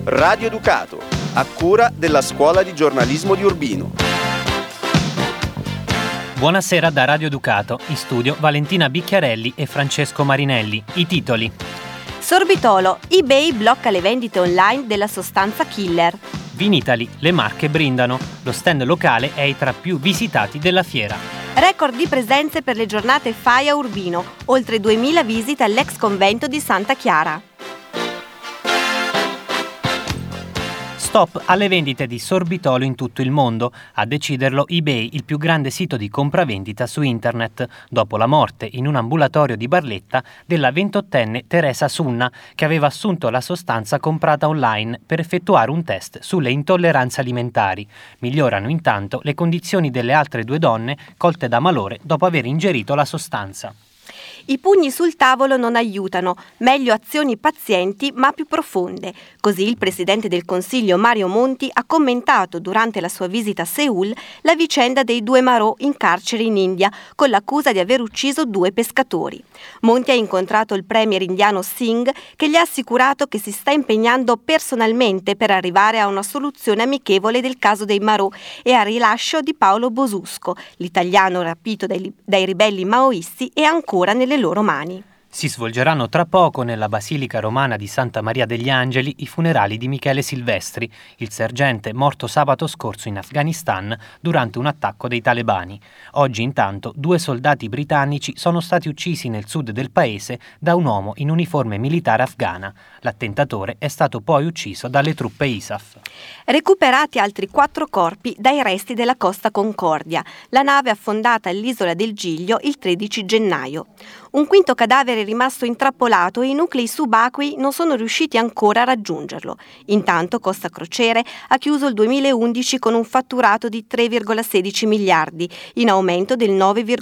Radio Ducato, a cura della Scuola di Giornalismo di Urbino. Buonasera da Radio Ducato, in studio Valentina Bicchiarelli e Francesco Marinelli. I titoli. Sorbitolo, eBay blocca le vendite online della sostanza killer. Vinitaly, le Marche brindano. Lo stand locale è tra i più visitati della fiera. Record di presenze per le giornate FAI a Urbino, oltre 2000 visite all'ex convento di Santa Chiara. Stop alle vendite di sorbitolo in tutto il mondo, a deciderlo eBay, il più grande sito di compravendita su internet, dopo la morte in un ambulatorio di Barletta della 28enne Teresa Sunna, che aveva assunto la sostanza comprata online per effettuare un test sulle intolleranze alimentari. Migliorano intanto le condizioni delle altre 2 donne colte da malore dopo aver ingerito la sostanza. I pugni sul tavolo non aiutano, meglio azioni pazienti ma più profonde. Così il presidente del Consiglio Mario Monti ha commentato durante la sua visita a Seul la vicenda dei 2 marò in carcere in India con l'accusa di aver ucciso 2 pescatori. Monti ha incontrato il premier indiano Singh, che gli ha assicurato che si sta impegnando personalmente per arrivare a una soluzione amichevole del caso dei marò e al rilascio di Paolo Bosusco, l'italiano rapito dai ribelli maoisti e ancora nelle loro mani. Si svolgeranno tra poco nella Basilica Romana di Santa Maria degli Angeli i funerali di Michele Silvestri, il sergente morto sabato scorso in Afghanistan durante un attacco dei talebani. Oggi intanto 2 soldati britannici sono stati uccisi nel sud del paese da un uomo in uniforme militare afghana. L'attentatore è stato poi ucciso dalle truppe ISAF. Recuperati altri 4 corpi dai resti della Costa Concordia, la nave affondata all'isola del Giglio il 13 gennaio. Un quinto cadavere è rimasto intrappolato e i nuclei subacquei non sono riusciti ancora a raggiungerlo. Intanto Costa Crociere ha chiuso il 2011 con un fatturato di 3,16 miliardi, in aumento del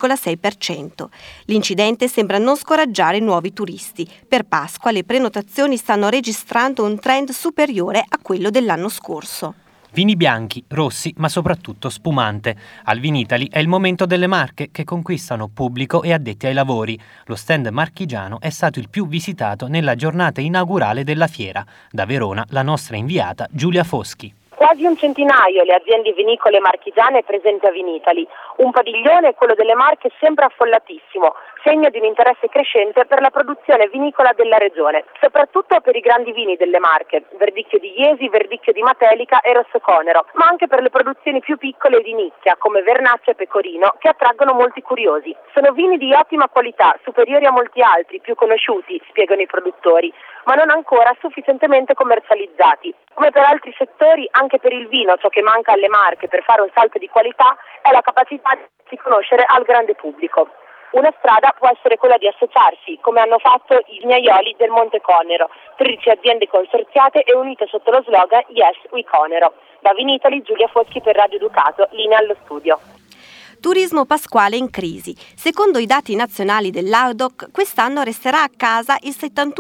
9,6%. L'incidente sembra non scoraggiare nuovi turisti. Per Pasqua le prenotazioni stanno registrando un trend superiore a quello dell'anno scorso. Vini bianchi, rossi, ma soprattutto spumante. Al Vinitaly è il momento delle marche che conquistano pubblico e addetti ai lavori. Lo stand marchigiano è stato il più visitato nella giornata inaugurale della fiera. Da Verona la nostra inviata Giulia Foschi. Quasi un centinaio le aziende vinicole marchigiane presenti a Vinitaly. Un padiglione, quello delle Marche, sempre affollatissimo, segno di un interesse crescente per la produzione vinicola della regione, soprattutto per i grandi vini delle Marche, Verdicchio di Jesi, Verdicchio di Matelica e Rosso Conero, ma anche per le produzioni più piccole e di nicchia, come Vernaccia e Pecorino, che attraggono molti curiosi. Sono vini di ottima qualità, superiori a molti altri, più conosciuti, spiegano i produttori, ma non ancora sufficientemente commercializzati. Come per altri settori, anche per il vino ciò che manca alle Marche per fare un salto di qualità è la capacità di conoscere al grande pubblico. Una strada può essere quella di associarsi, come hanno fatto i vignaioli del Monte Conero, 13 aziende consorziate e unite sotto lo slogan Yes, We Conero. Da Vinitaly, Giulia Foschi per Radio Ducato, linea allo studio. Turismo pasquale in crisi. Secondo i dati nazionali dell'ADOC, quest'anno resterà a casa il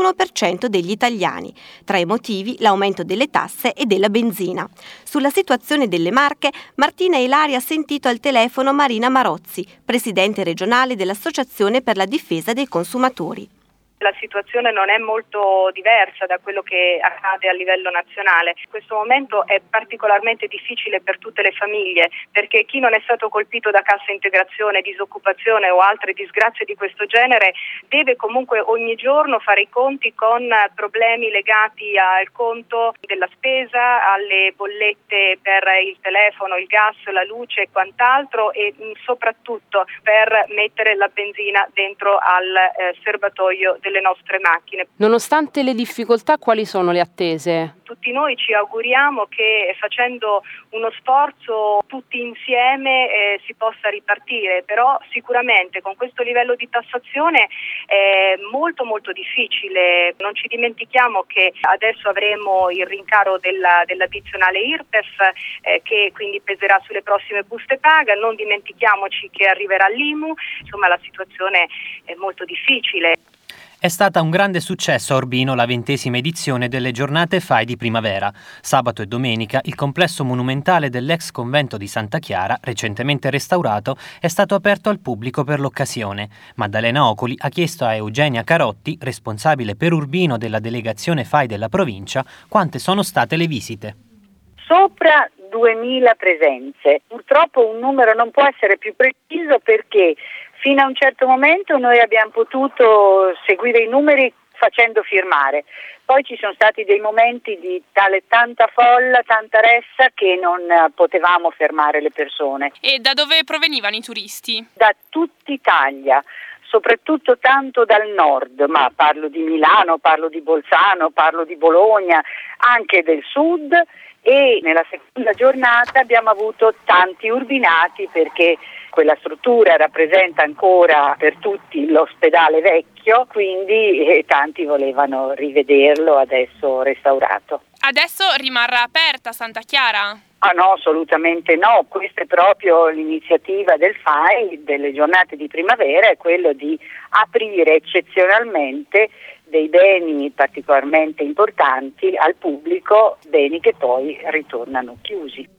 71% degli italiani. Tra i motivi l'aumento delle tasse e della benzina. Sulla situazione delle Marche, Martina Ilari ha sentito al telefono Marina Marozzi, presidente regionale dell'Associazione per la difesa dei consumatori. La situazione non è molto diversa da quello che accade a livello nazionale. In questo momento è particolarmente difficile per tutte le famiglie, perché chi non è stato colpito da cassa integrazione, disoccupazione o altre disgrazie di questo genere deve comunque ogni giorno fare i conti con problemi legati al conto della spesa, alle bollette per il telefono, il gas, la luce e quant'altro, e soprattutto per mettere la benzina dentro al serbatoio delle nostre macchine. Nonostante le difficoltà, quali sono le attese? Tutti noi ci auguriamo che facendo uno sforzo tutti insieme si possa ripartire, però sicuramente con questo livello di tassazione è molto molto difficile. Non ci dimentichiamo che adesso avremo il rincaro dell'addizionale IRPEF che quindi peserà sulle prossime buste paga, non dimentichiamoci che arriverà l'IMU, insomma la situazione è molto difficile. È stata un grande successo a Urbino la 20ª edizione delle giornate FAI di primavera. Sabato e domenica il complesso monumentale dell'ex convento di Santa Chiara, recentemente restaurato, è stato aperto al pubblico per l'occasione. Maddalena Ocoli ha chiesto a Eugenia Carotti, responsabile per Urbino della delegazione FAI della provincia, quante sono state le visite. Sopra 2000 presenze. Purtroppo un numero non può essere più preciso perché fino a un certo momento noi abbiamo potuto seguire i numeri facendo firmare. Poi ci sono stati dei momenti di tanta folla, tanta ressa che non potevamo fermare le persone. E da dove provenivano i turisti? Da tutta Italia, soprattutto tanto dal nord, ma parlo di Milano, parlo di Bolzano, parlo di Bologna, anche del sud. E nella seconda giornata abbiamo avuto tanti urbinati perché quella struttura rappresenta ancora per tutti l'ospedale vecchio, quindi tanti volevano rivederlo adesso restaurato. Adesso rimarrà aperta Santa Chiara? Ah no, assolutamente no, questa è proprio l'iniziativa del FAI, delle giornate di primavera, è quello di aprire eccezionalmente dei beni particolarmente importanti al pubblico, beni che poi ritornano chiusi.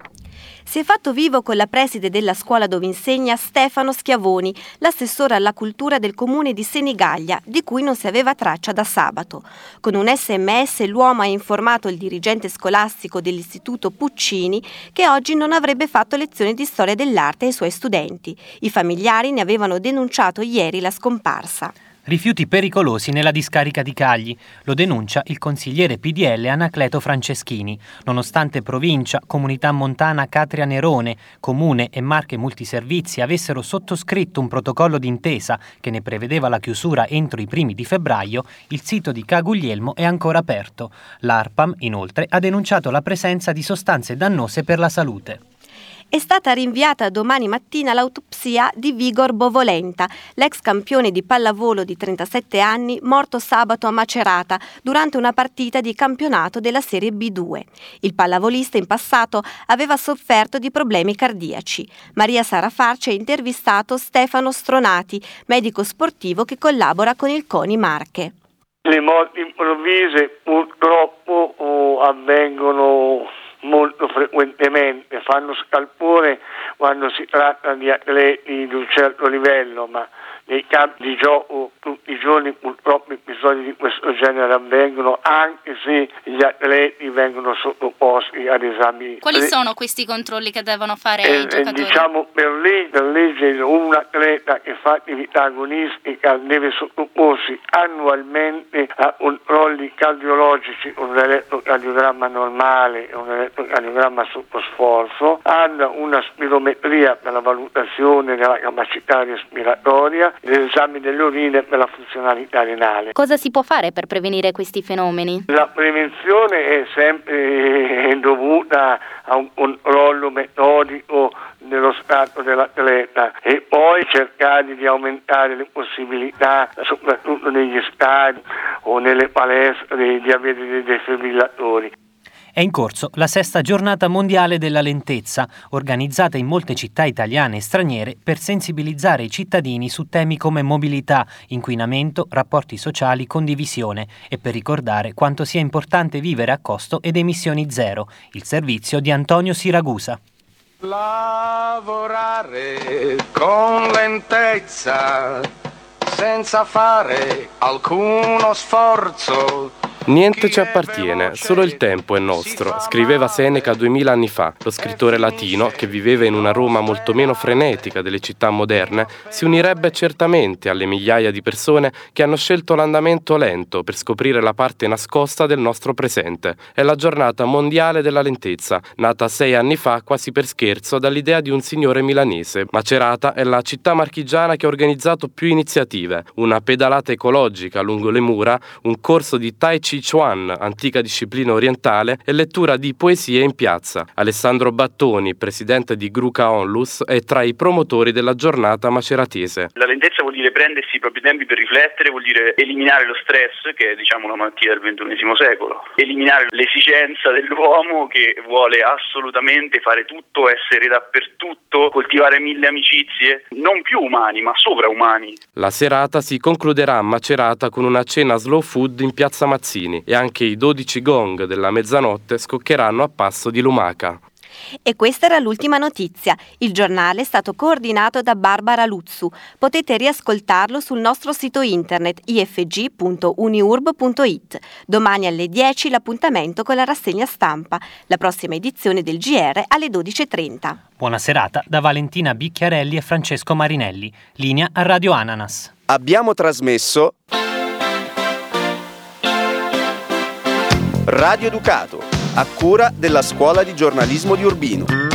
Si è fatto vivo con la preside della scuola dove insegna Stefano Schiavoni, l'assessore alla cultura del comune di Senigallia, di cui non si aveva traccia da sabato. Con un SMS l'uomo ha informato il dirigente scolastico dell'istituto Puccini che oggi non avrebbe fatto lezioni di storia dell'arte ai suoi studenti. I familiari ne avevano denunciato ieri la scomparsa. Rifiuti pericolosi nella discarica di Cagli. Lo denuncia il consigliere PDL Anacleto Franceschini. Nonostante provincia, comunità montana Catria Nerone, comune e Marche Multiservizi avessero sottoscritto un protocollo d'intesa che ne prevedeva la chiusura entro i primi di febbraio, il sito di Caguglielmo è ancora aperto. L'ARPAM, inoltre, ha denunciato la presenza di sostanze dannose per la salute. È stata rinviata domani mattina l'autopsia di Vigor Bovolenta, l'ex campione di pallavolo di 37 anni, morto sabato a Macerata durante una partita di campionato della Serie B2. Il pallavolista in passato aveva sofferto di problemi cardiaci. Maria Sara Farci ha intervistato Stefano Stronati, medico sportivo che collabora con il CONI Marche. Le morti improvvise purtroppo avvengono molto frequentemente, fanno scalpore quando si tratta di atleti di un certo livello, ma nei campi di gioco tutti i giorni purtroppo episodi di questo genere avvengono, anche se gli atleti vengono sottoposti ad esami. Quali sono questi controlli che devono fare i giocatori? Diciamo per legge un atleta che fa attività agonistica deve sottoporsi annualmente a controlli cardiologici, un elettrocardiogramma normale e un elettrocardiogramma sotto sforzo, hanno una spirometria per la valutazione della capacità respiratoria, l'esame delle urine per la funzionalità renale. Cosa si può fare per prevenire questi fenomeni? La prevenzione è sempre dovuta a un controllo metodico dello stato dell'atleta e poi cercare di aumentare le possibilità, soprattutto negli stadi o nelle palestre, di avere dei defibrillatori. È in corso la 6ª giornata mondiale della lentezza, organizzata in molte città italiane e straniere per sensibilizzare i cittadini su temi come mobilità, inquinamento, rapporti sociali, condivisione e per ricordare quanto sia importante vivere a costo ed emissioni zero. Il servizio di Antonio Siragusa. Lavorare con lentezza, senza fare alcuno sforzo. Niente ci appartiene, solo il tempo è nostro, scriveva Seneca 2000 anni fa. Lo scrittore latino, che viveva in una Roma molto meno frenetica delle città moderne, si unirebbe certamente alle migliaia di persone che hanno scelto l'andamento lento per scoprire la parte nascosta del nostro presente. È la giornata mondiale della lentezza, nata 6 anni fa quasi per scherzo dall'idea di un signore milanese. Macerata è la città marchigiana che ha organizzato più iniziative, una pedalata ecologica lungo le mura, un corso di Tai Chi Sichuan, antica disciplina orientale, e lettura di poesie in piazza. Alessandro Battoni, presidente di Gruca Onlus, è tra i promotori della giornata maceratese. La lentezza vuol dire prendersi i propri tempi per riflettere, vuol dire eliminare lo stress, che è una malattia del XXI secolo, eliminare l'esigenza dell'uomo che vuole assolutamente fare tutto, essere dappertutto, coltivare 1000 amicizie, non più umani ma sovraumani. La serata si concluderà a Macerata con una cena slow food in piazza Mazzini e anche i 12 gong della mezzanotte scoccheranno a passo di lumaca. E questa era l'ultima notizia. Il giornale è stato coordinato da Barbara Luzzu. Potete riascoltarlo sul nostro sito internet ifg.uniurb.it. Domani alle 10 l'appuntamento con la rassegna stampa. La prossima edizione del GR alle 12.30. Buona serata da Valentina Bicchiarelli e Francesco Marinelli. Linea a Radio Ananas. Abbiamo trasmesso Radio Educato, a cura della Scuola di Giornalismo di Urbino.